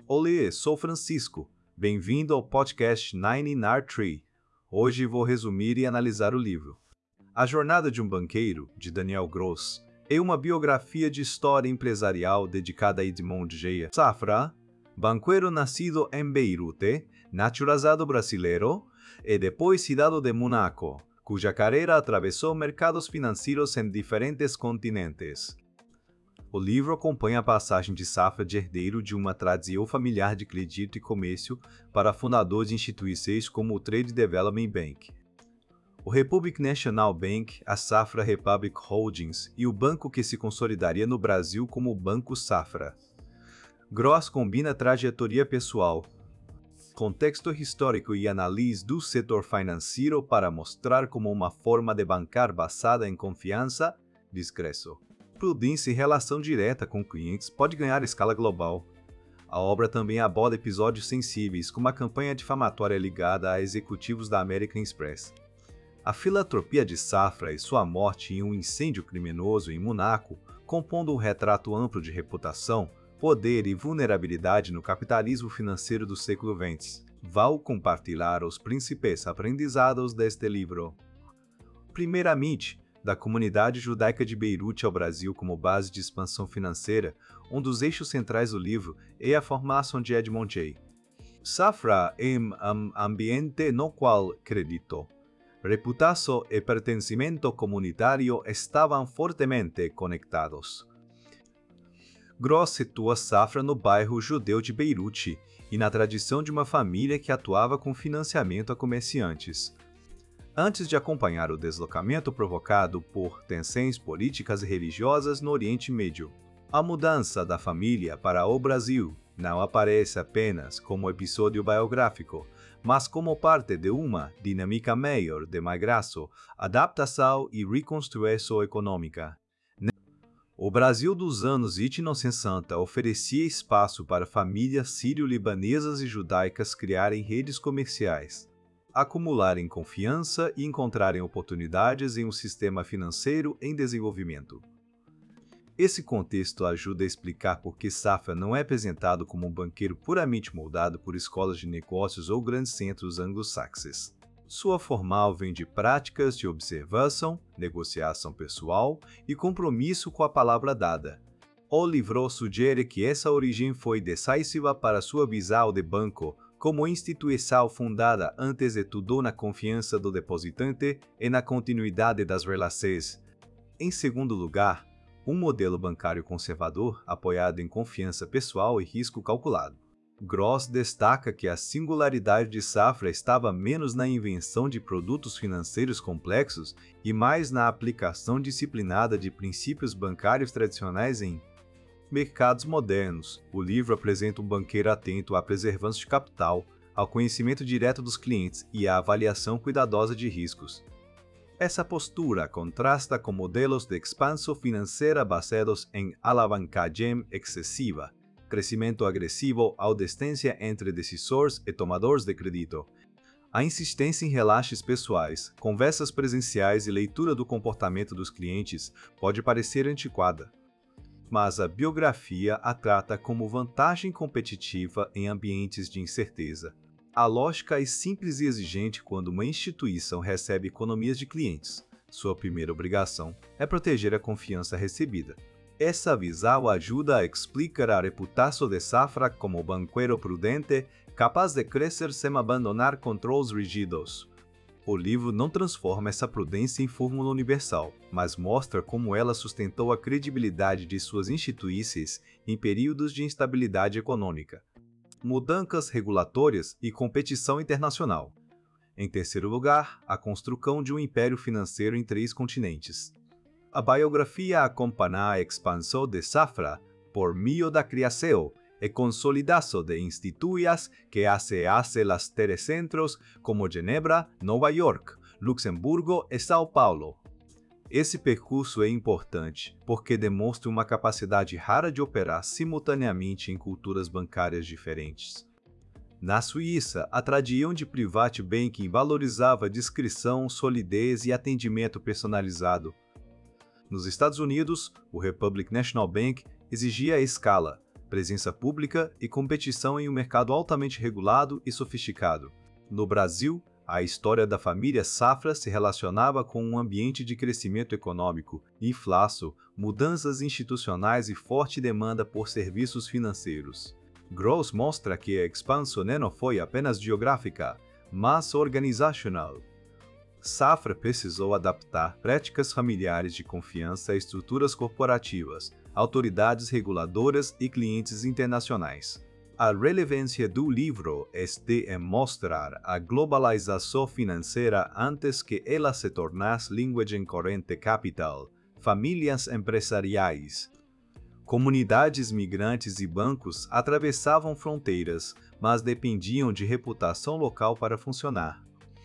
Olê, sou Francisco. Bem-vindo ao podcast 9R3. Hoje vou resumir e analisar o livro. A Jornada de um Banqueiro, de Daniel Gross, é uma biografia de história empresarial dedicada a Edmond J. Safra, banqueiro nascido em Beirute, naturalizado brasileiro e depois cidadão de Monaco, cuja carreira atravessou mercados financeiros em diferentes continentes. O livro acompanha a passagem de Safra de herdeiro de uma tradição familiar de crédito e comércio para fundador de instituições como o Trade Development Bank, o Republic National Bank, a Safra Republic Holdings e o banco que se consolidaria no Brasil como o Banco Safra. Gross combina trajetória pessoal, contexto histórico e análise do setor financeiro para mostrar como uma forma de bancar basada em confiança, discreção, prudência e relação direta com clientes pode ganhar escala global. A obra também aborda episódios sensíveis, como a campanha difamatória ligada a executivos da American Express, a filantropia de Safra e sua morte em um incêndio criminoso em Monaco, compondo um retrato amplo de reputação, poder e vulnerabilidade no capitalismo financeiro do século XX. Vou compartilhar os principais aprendizados deste livro. Primeiramente, da comunidade judaica de Beirute ao Brasil como base de expansão financeira, um dos eixos centrais do livro é a formação de Edmond J. Safra é um ambiente no qual crédito, reputação e pertencimento comunitário estavam fortemente conectados. Gross situa Safra no bairro judeu de Beirute e na tradição de uma família que atuava com financiamento a comerciantes. Antes de acompanhar o deslocamento provocado por tensões políticas e religiosas no Oriente Médio, a mudança da família para o Brasil não aparece apenas como episódio biográfico, mas como parte de uma dinâmica maior de migração, adaptação e reconstrução econômica. O Brasil dos anos 1960 oferecia espaço para famílias sírio-libanesas e judaicas criarem redes comerciais, acumularem confiança e encontrarem oportunidades em um sistema financeiro em desenvolvimento. Esse contexto ajuda a explicar por que Safra não é apresentado como um banqueiro puramente moldado por escolas de negócios ou grandes centros anglo-saxões. Sua formal vem de práticas de observação, negociação pessoal e compromisso com a palavra dada. O livro sugere que essa origem foi decisiva para sua visão de banco como instituição fundada antes de tudo na confiança do depositante e na continuidade das relações. Em segundo lugar, um modelo bancário conservador apoiado em confiança pessoal e risco calculado. Gross destaca que a singularidade de Safra estava menos na invenção de produtos financeiros complexos e mais na aplicação disciplinada de princípios bancários tradicionais em mercados modernos. O livro apresenta um banqueiro atento à preservação de capital, ao conhecimento direto dos clientes e à avaliação cuidadosa de riscos. Essa postura contrasta com modelos de expansão financeira baseados em alavancagem excessiva, crescimento agressivo ou distância entre decisores e tomadores de crédito. A insistência em relaxes pessoais, conversas presenciais e leitura do comportamento dos clientes pode parecer antiquada, mas a biografia a trata como vantagem competitiva em ambientes de incerteza. A lógica é simples e exigente quando uma instituição recebe economias de clientes. Sua primeira obrigação é proteger a confiança recebida. Essa visão ajuda a explicar a reputação de Safra como banqueiro prudente, capaz de crescer sem abandonar controles rígidos. O livro não transforma essa prudência em fórmula universal, mas mostra como ela sustentou a credibilidade de suas instituições em períodos de instabilidade econômica, mudanças regulatórias e competição internacional. Em terceiro lugar, a construção de um império financeiro em 3 continentes. A biografia acompanha a expansão de Safra por meio da criação e consolidação de instituições que hace las telecentros como Genebra, Nova York, Luxemburgo e São Paulo. Esse percurso é importante porque demonstra uma capacidade rara de operar simultaneamente em culturas bancárias diferentes. Na Suíça, a tradição de private banking valorizava discrição, solidez e atendimento personalizado. Nos Estados Unidos, o Republic National Bank exigia escala, presença pública e competição em um mercado altamente regulado e sofisticado. No Brasil, a história da família Safra se relacionava com um ambiente de crescimento econômico, inflação, mudanças institucionais e forte demanda por serviços financeiros. Gross mostra que a expansão não foi apenas geográfica, mas organizacional. Safra precisou adaptar práticas familiares de confiança a estruturas corporativas, autoridades reguladoras e clientes internacionais. A relevância do livro está em mostrar a globalização financeira antes que ela se tornasse linguagem corrente capital, famílias empresariais. Comunidades migrantes e bancos atravessavam fronteiras, mas dependiam de reputação local para funcionar.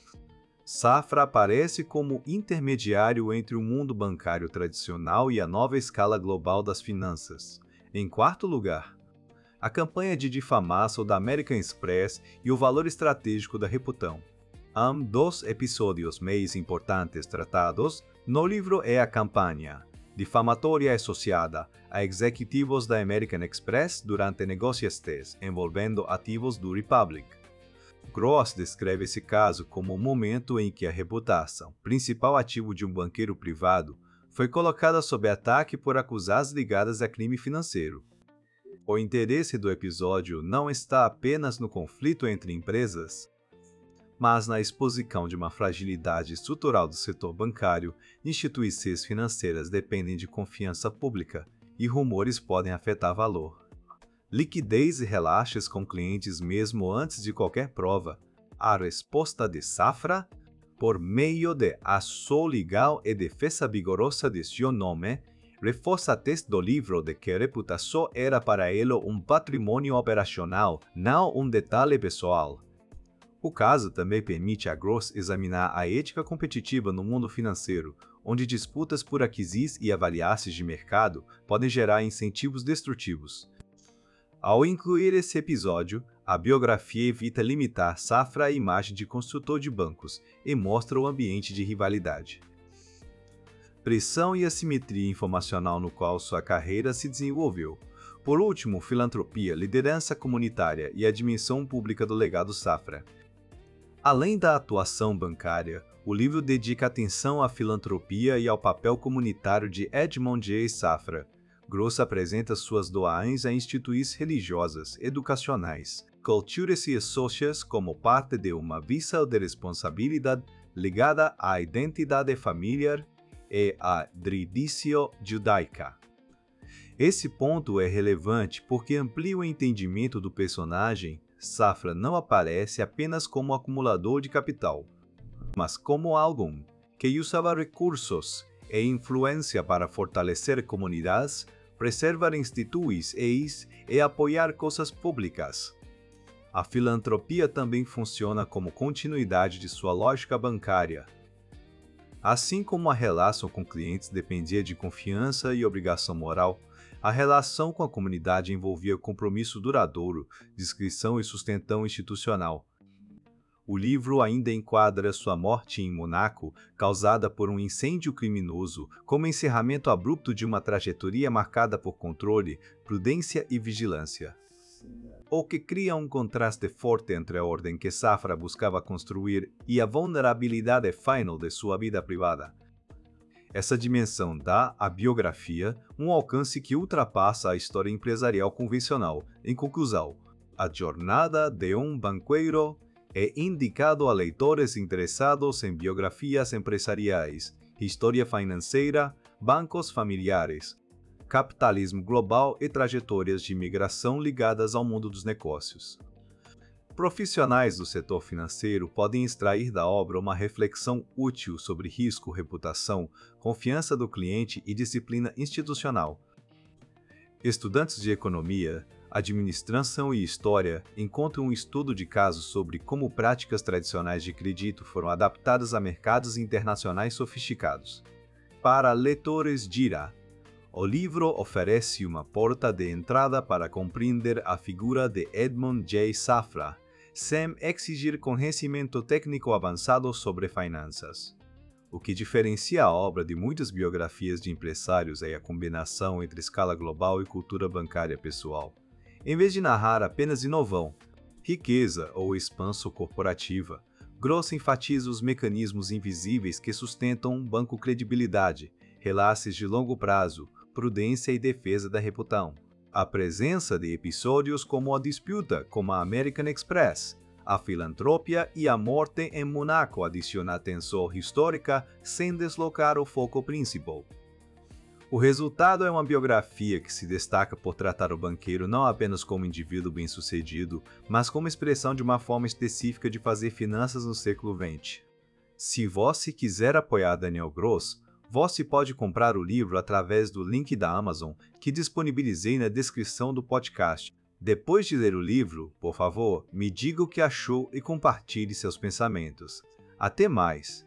Safra aparece como intermediário entre o mundo bancário tradicional e a nova escala global das finanças. Em quarto lugar, a campanha de difamação da American Express e o valor estratégico da Reputão. Dos episódios mais importantes tratados no livro é a campanha difamatória associada a executivos da American Express durante negócios envolvendo ativos do Republic. Gross descreve esse caso como o momento em que a reputação, principal ativo de um banqueiro privado, foi colocada sob ataque por acusados ligados a crime financeiro. O interesse do episódio não está apenas no conflito entre empresas, mas na exposição de uma fragilidade estrutural do setor bancário. Instituições financeiras dependem de confiança pública e rumores podem afetar valor. Liquidez e relaxes com clientes mesmo antes de qualquer prova. A resposta de Safra, por meio de ação legal e defesa vigorosa de seu nome, reforça a tese do livro de que a reputação era para ele um patrimônio operacional, não um detalhe pessoal. O caso também permite a Gross examinar a ética competitiva no mundo financeiro, onde disputas por aquisições e avaliações de mercado podem gerar incentivos destrutivos. Ao incluir esse episódio, a biografia evita limitar Safra à imagem de construtor de bancos e mostra o ambiente de rivalidade. Pressão e assimetria informacional no qual sua carreira se desenvolveu. Por último, filantropia, liderança comunitária e a dimensão pública do legado Safra. Além da atuação bancária, o livro dedica atenção à filantropia e ao papel comunitário de Edmond J. Safra. Gross apresenta suas doações a instituições religiosas, educacionais, culturas e associadas como parte de uma visão de responsabilidade ligada à identidade familiar e à tradição judaica. Esse ponto é relevante porque amplia o entendimento do personagem. Safra não aparece apenas como acumulador de capital, mas como alguém que usava recursos e influência para fortalecer comunidades, preservar instituições e apoiar causas públicas. A filantropia também funciona como continuidade de sua lógica bancária. Assim como a relação com clientes dependia de confiança e obrigação moral, a relação com a comunidade envolvia compromisso duradouro, discrição e sustentação institucional. O livro ainda enquadra sua morte em Monaco, causada por um incêndio criminoso, como encerramento abrupto de uma trajetória marcada por controle, prudência e vigilância. O que cria um contraste forte entre a ordem que Safra buscava construir e a vulnerabilidade final de sua vida privada. Essa dimensão dá à biografia um alcance que ultrapassa a história empresarial convencional. Em conclusão, a jornada de um banqueiro é indicado a leitores interessados em biografias empresariais, história financeira, bancos familiares, capitalismo global e trajetórias de migração ligadas ao mundo dos negócios. Profissionais do setor financeiro podem extrair da obra uma reflexão útil sobre risco, reputação, confiança do cliente e disciplina institucional. Estudantes de economia, administração e história encontram um estudo de casos sobre como práticas tradicionais de crédito foram adaptadas a mercados internacionais sofisticados. Para leitores Gira, o livro oferece uma porta de entrada para compreender a figura de Edmond J. Safra, sem exigir conhecimento técnico avançado sobre finanças. O que diferencia a obra de muitas biografias de empresários é a combinação entre escala global e cultura bancária pessoal. Em vez de narrar apenas inovão, riqueza ou expansão corporativa, Gross enfatiza os mecanismos invisíveis que sustentam um banco credibilidade, relações de longo prazo, prudência e defesa da reputação. A presença de episódios como a disputa com a American Express, a filantropia e a morte em Monaco adiciona tensão histórica sem deslocar o foco principal. O resultado é uma biografia que se destaca por tratar o banqueiro não apenas como indivíduo bem-sucedido, mas como expressão de uma forma específica de fazer finanças no século XX. Se você quiser apoiar Daniel Gross, você pode comprar o livro através do link da Amazon que disponibilizei na descrição do podcast. Depois de ler o livro, por favor, me diga o que achou e compartilhe seus pensamentos. Até mais!